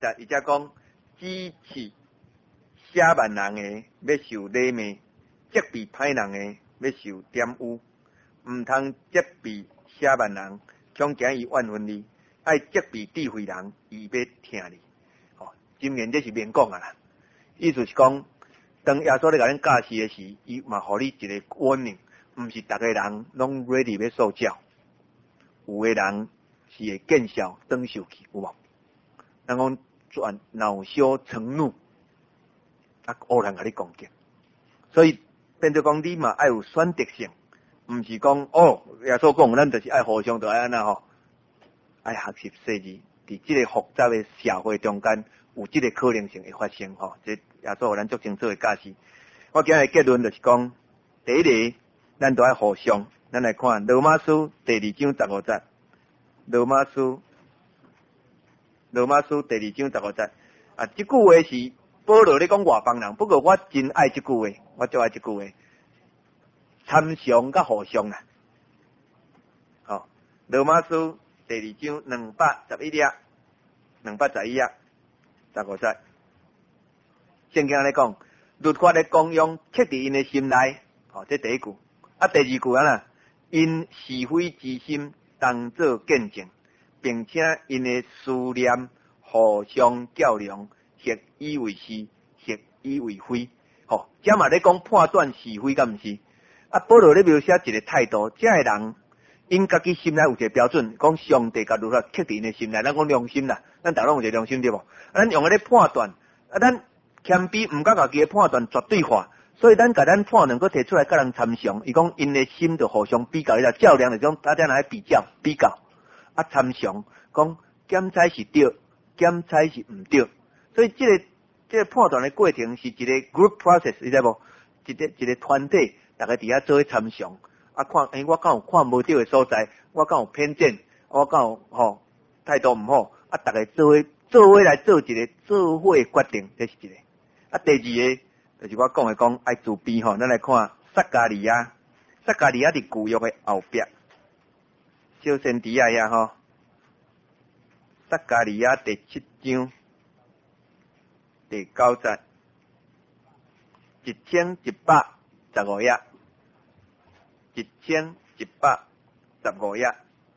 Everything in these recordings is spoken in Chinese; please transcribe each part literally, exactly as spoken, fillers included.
十伊则讲支持写慢人诶要受礼骂，责备歹人诶要受玷污，毋通责备写慢人，强行伊怨恨你，爱责备智慧人，伊要听你。吼，箴言这是免讲啊啦，意思是讲，当耶稣咧甲恁教示诶时，伊嘛互你一个 warning， 毋是逐个人拢 ready 要受教，有诶人是会见笑转受气，有无？人讲转恼羞成怒，啊，偶然甲你攻击，所以变做讲你嘛爱有选择性，毋是讲哦，耶稣讲咱就是爱互相就爱安那吼，爱学习世字，伫即个复杂诶社会中间，有即个可能性会发生吼。即耶稣互咱足清楚诶教示。我今日结论就是讲，第一个，咱都爱互相，咱来看罗马书第二章十五节，罗马书。罗马书第二章十五节啊，这句话是保罗咧讲外邦人，不过我真爱这句话，我最爱这句话，参详甲互相啦。好，罗马书第二章两百十一页，两百十一页，十五节，圣经咧讲，律法咧公用刻伫因诶心内，哦，这第一句，啊，第二句啊啦，因是非之心当作见证。并且因的思念互相较量，或以为是，或以为非。吼，这嘛咧讲判断是非，敢毋是？啊，保罗咧描写一个态度，这个人因家己心内有一个标准，讲上帝甲律法刻伫因的心内，咱讲良心啦，咱大家拢有一个良心对无？啊，咱用个咧判断，啊，咱谦卑毋甲家己的判断绝对化，所以咱甲咱判断搁摕出来甲人参详，伊讲因的心就互相比较，伊就较量，就讲大家来比较比较。啊，参详讲检采是对，检采是毋对，所以这个这个判断的过程是一个 group process， 你知无？一个一个团体，大家伫遐做伙参详，啊看，诶、欸，我敢有看无对的所在，我敢有偏见，我敢有吼态度毋好，啊，大家做伙做伙来做一个做伙决定，这是一个。啊，第二个就是我讲的讲爱自卑吼，咱来看撒加利亚，撒加利亚伫旧约的后壁。小先知啊呀吼，撒加利亚第七章第九节，一千一百十五页，一千一百十五页。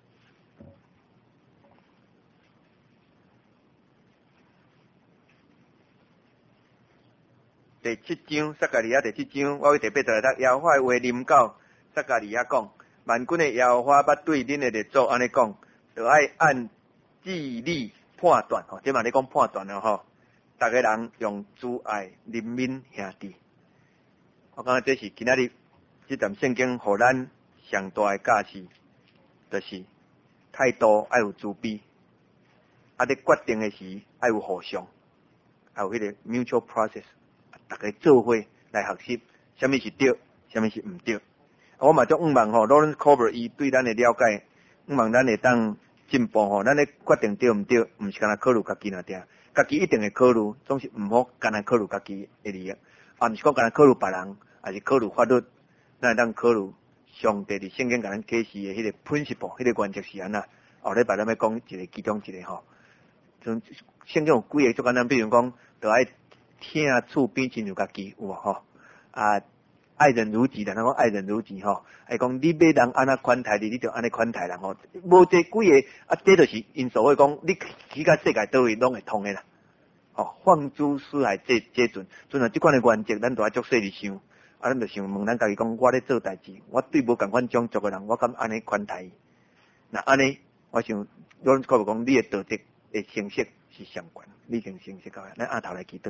第七章，撒加利亚第七章，我会特别在读耶和华话临到撒加利亚讲。万军的耶和华捌对恁的列祖安尼讲，就爱按智理判断吼，即嘛咧讲判断了吼。逐个人用慈爱怜悯兄弟，我感觉这是今仔日这段圣经互咱上大的教示，就是态度爱有自卑，啊，咧决定的时爱有互相，还有迄个 mutual process， 逐个做伙来学习，什么是对，什么是毋对。我嘛足希望吼 ，Lawrence Cover 伊对咱的了解，希望咱会当进步吼。咱咧决定对毋对，毋是干那考虑家己那点，家己一定会考虑，总是毋好干那考虑家己的利益，啊，毋是讲干那考虑别人，还是考虑法律，咱会当考虑上帝伫圣经甲咱启示的迄个 principle， 迄个原则是安那。后礼拜咱要讲一个其中一个吼，像圣经有几个足简单，比如讲，就爱听厝边亲像家己有无吼啊。爱人如己，然后讲爱人如己吼，还讲你要人安那款待你，你就安尼款待人吼。无这几个啊，这就是因所谓讲，你去到世界倒位拢会通的啦。吼，放诸四海皆皆准，准啊，这款的原则，咱都爱足细去想。啊，咱就想问咱家己讲，我咧做代志，我对无共款种族的人，我敢安尼款待伊？那安尼，我想，咱可讲你的道德的成色是相关，你成成色到，咱下头来祈祷。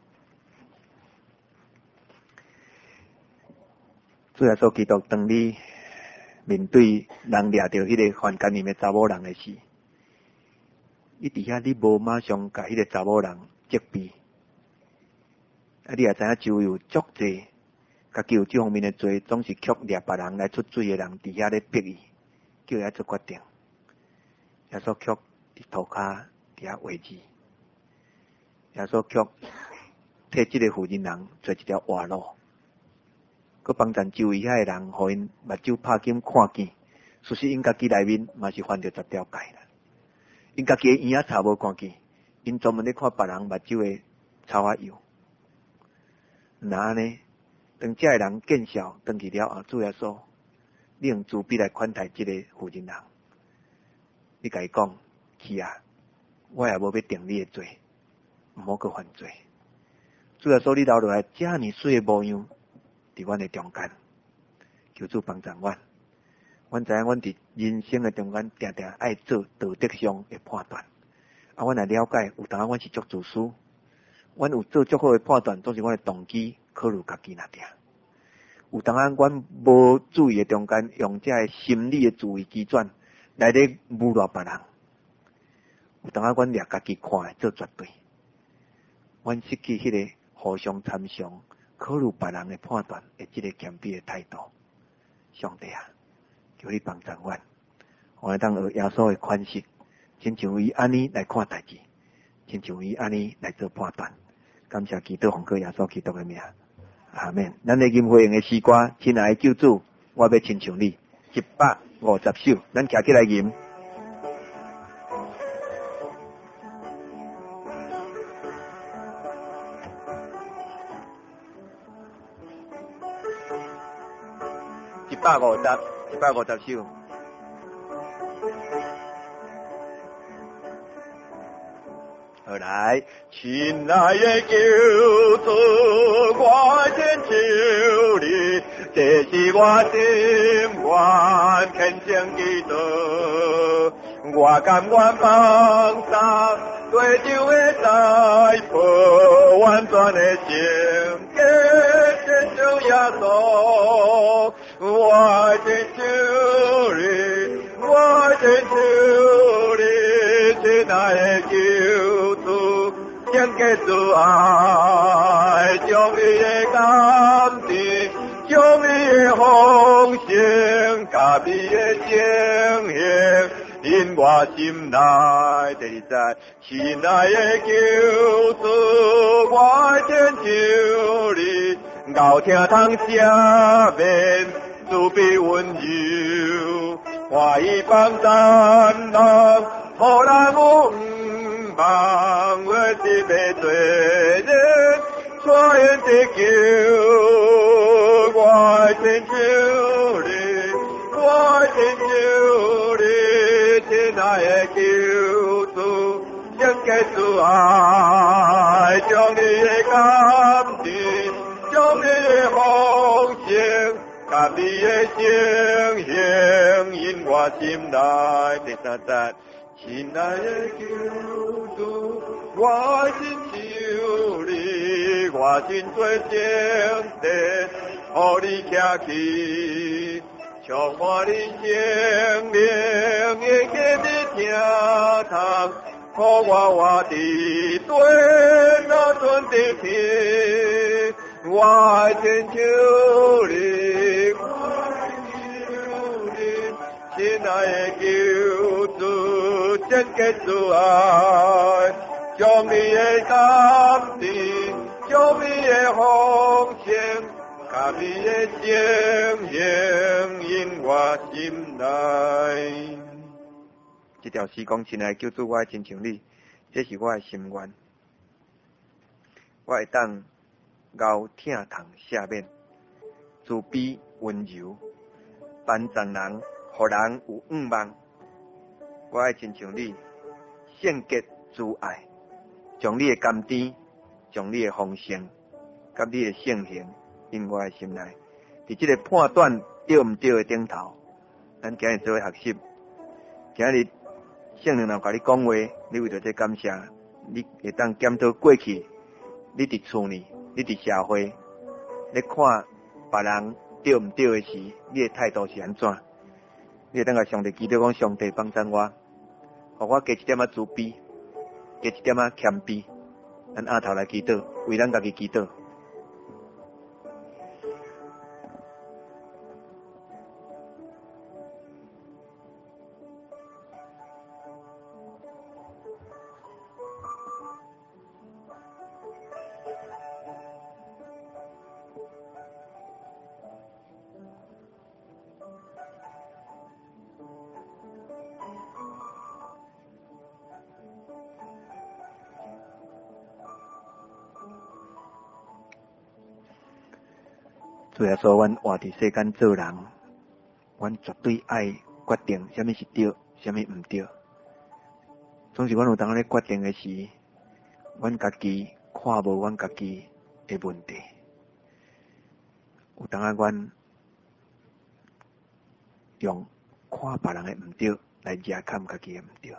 主耶稣基督，当你面对人掠到迄个犯奸淫的查某人的时，你伫遐你无马上甲迄个查某人责备，啊，你也知影就有足济，家己有这方面的罪，总是却掠别人来出水的人伫遐咧逼伊，叫伊做决定，耶稣却伫涂骹伫遐画字，耶稣却替这个妇人人做一条活路。佮帮助周围遐个人，互因目睭拍紧看见，事实因家己内面嘛是犯着十条戒啦。因家己个耳仔查无看见，因因专门咧看别人目睭诶草啊油。那呢，当这个人见效，登去了后，主耶稣，你用慈悲来款待这个负人人。你甲伊讲，去啊，我也无要定你诶罪，毋好去犯罪。主耶稣，你留落来遮尔水诶模样，伫阮诶中间，求主帮助阮。阮知影，阮伫人生诶中间，定定爱做道德上诶判断。啊，阮也了解，有当阮是足自私，阮有做足好诶判断，总是阮诶动机考虑家己那点。有当阮无注意诶中间，用这个心理诶自为基准来咧侮辱别人。有当阮掠家己看诶做绝对，阮失去迄个互相参详、考虑别人诶判断诶即个谦卑诶态度。上帝啊，求你帮助阮，我当学耶稣诶款式。亲像伊安尼来看代志，亲像伊安尼来做判断。感谢基督奉靠耶稣基督的名，阿免。咱的音会用的诗歌，亲爱的救主，我要亲像你，一百五十首，咱徛起来吟。一百五十，一百五十首。来，亲爱的救主，我亲像你，这是我心愿虔诚祈祷。我甘愿放下对酒的财富，完全的情给亲像耶稣。我亲像你，我亲像你，亲爱的救主，献给主爱，将你的感情，将你的奉献，甲你的情形，因我心内。第二节，亲爱的救主，我亲像你，熬听通赦免，慈悲温柔，欢喜帮咱人，互人有毋望，我是要做人，全因地球，我亲像你，我亲像你，亲爱的救主，献给主爱，将你的感情，将你的奉献，甲你的情形，因我心内。第三节，亲爱的救主，我亲像你，我真做情地，互你徛起，充满你生命，会给你听通，互我活伫对那准的天，我亲像你，我亲像你，亲爱的救主，献给主爱，将你的感情，将你的奉献，甲你的情形，因我心内。这条诗讲，亲爱的救主，我亲像你，这是我的心愿。我会当熬听通赦免，慈悲温柔，帮助人，互人有盼望。我爱亲像你，献给主爱，将你的甘甜，将你的丰盛，甲你的性情，因我的心内。伫这个判断对毋对的顶头，咱今日做伙学习。今日圣灵若甲你讲话，你为着这感谢，你会当检讨过去，你伫厝里，你伫社会，你看别人对毋对的时，你的态度是安怎？你会当甲上帝祈祷讲，上帝帮助我，互我加一点仔慈悲，加一点仔谦卑。咱下头来祈祷，为咱家己祈祷。 主耶稣，阮活伫世间做人，阮绝对爱决定什么是对，什么毋对。总是阮有当咧决定的时，阮家己看无阮家己的问题。有当啊，阮用看别人的毋对来遮砍家己的毋对。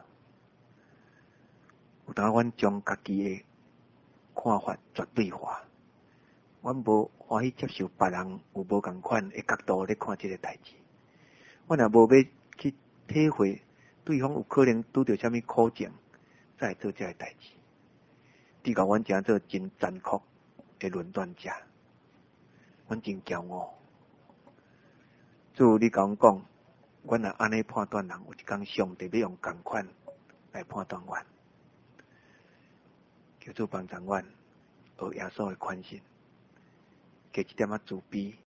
有当啊，阮将家己的看法绝对化，阮无欢喜接受别人有无共款的角度咧看这个代志。阮也无要去体会对方有可能拄着什么苦情，再做这个代志。只甲阮诚做真残酷的论断者，阮真骄傲。主，你甲阮讲，阮若安尼判断人，有一天上帝要用共款来判断阮。求主帮助阮，学耶稣的宽心，加一点仔自卑。